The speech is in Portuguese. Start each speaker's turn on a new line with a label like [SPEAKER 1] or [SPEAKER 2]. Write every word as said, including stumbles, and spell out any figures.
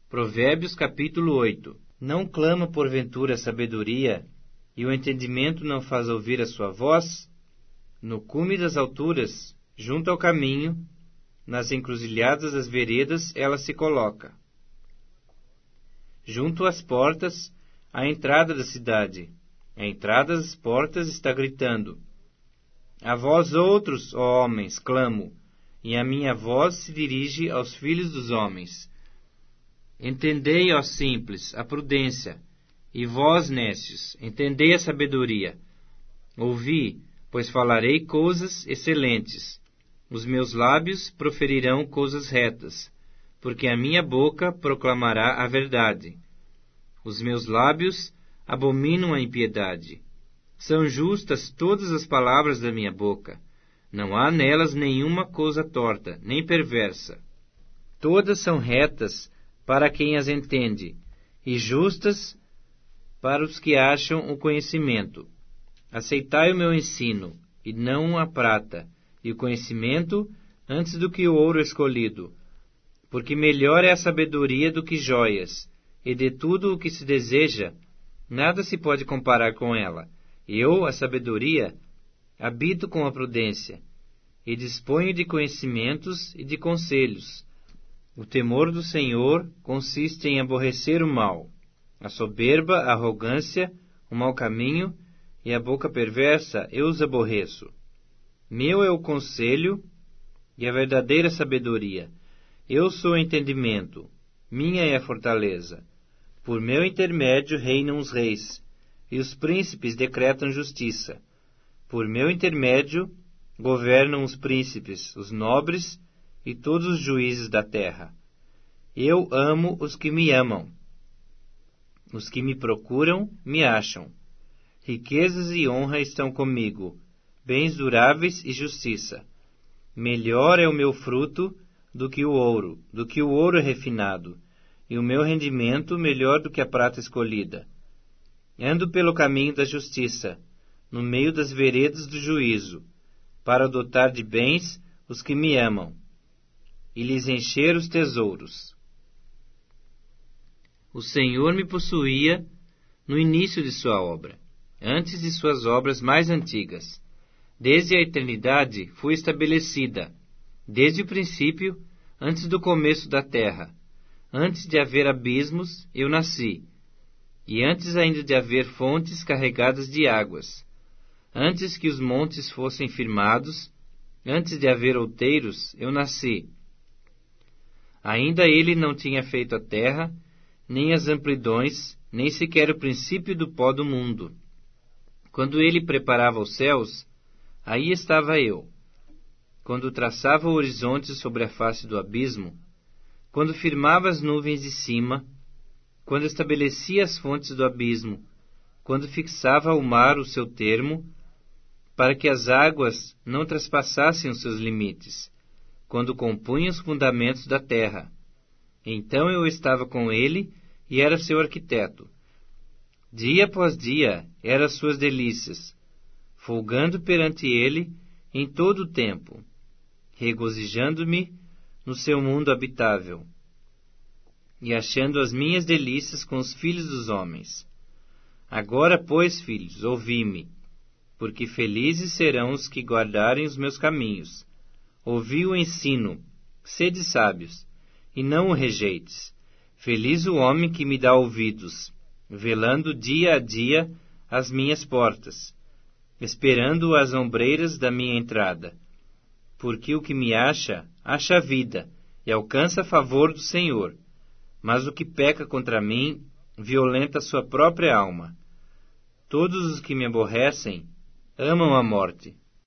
[SPEAKER 1] Provérbios capítulo oito. Não clama porventura a sabedoria, e o entendimento não faz ouvir a sua voz? No cume das alturas, junto ao caminho, nas encruzilhadas das veredas, ela se coloca. Junto às portas, à entrada da cidade, à entrada das portas está gritando: A vós outros, ó homens, clamo, e a minha voz se dirige aos filhos dos homens. Entendei, ó simples, a prudência, e vós, nécios, entendei a sabedoria. Ouvi, pois falarei coisas excelentes. Os meus lábios proferirão coisas retas, porque a minha boca proclamará a verdade. Os meus lábios abominam a impiedade. São justas todas as palavras da minha boca. Não há nelas nenhuma coisa torta, nem perversa. Todas são retas para quem as entende, e justas para os que acham o conhecimento. Aceitai o meu ensino, e não a prata, e o conhecimento antes do que o ouro escolhido, porque melhor é a sabedoria do que joias, e de tudo o que se deseja, nada se pode comparar com ela. Eu, a sabedoria, habito com a prudência, e disponho de conhecimentos e de conselhos. O temor do Senhor consiste em aborrecer o mal, a soberba, a arrogância, o mau caminho e a boca perversa eu os aborreço. Meu é o conselho e a verdadeira sabedoria. Eu sou o entendimento, minha é a fortaleza. Por meu intermédio reinam os reis, e os príncipes decretam justiça. Por meu intermédio governam os príncipes, os nobres e todos os juízes da terra. Eu amo os que me amam. Os que me procuram, me acham. Riquezas e honra estão comigo, bens duráveis e justiça. Melhor é o meu fruto do que o ouro, do que o ouro refinado, e o meu rendimento melhor do que a prata escolhida. Ando pelo caminho da justiça, no meio das veredas do juízo, para dotar de bens os que me amam, e lhes encher os tesouros. O Senhor me possuía no início de sua obra, antes de suas obras mais antigas. Desde a eternidade fui estabelecida, desde o princípio, antes do começo da terra. Antes de haver abismos, eu nasci, e antes ainda de haver fontes carregadas de águas. Antes que os montes fossem firmados, antes de haver outeiros, eu nasci. Ainda ele não tinha feito a terra, nem as amplidões, nem sequer o princípio do pó do mundo. Quando ele preparava os céus, aí estava eu. Quando traçava o horizonte sobre a face do abismo, quando firmava as nuvens de cima, quando estabelecia as fontes do abismo, quando fixava ao mar o seu termo, para que as águas não traspassassem os seus limites, quando compunha os fundamentos da terra. Então eu estava com ele e era seu arquiteto. Dia após dia era suas delícias, folgando perante ele em todo o tempo, regozijando-me no seu mundo habitável, e achando as minhas delícias com os filhos dos homens. Agora, pois, filhos, ouvi-me, porque felizes serão os que guardarem os meus caminhos. Ouvi o ensino, sede sábios, e não o rejeites. Feliz o homem que me dá ouvidos, velando dia a dia as minhas portas, esperando as ombreiras da minha entrada. Porque o que me acha, acha a vida, e alcança favor do Senhor. Mas o que peca contra mim, violenta sua própria alma. Todos os que me aborrecem, amam a morte.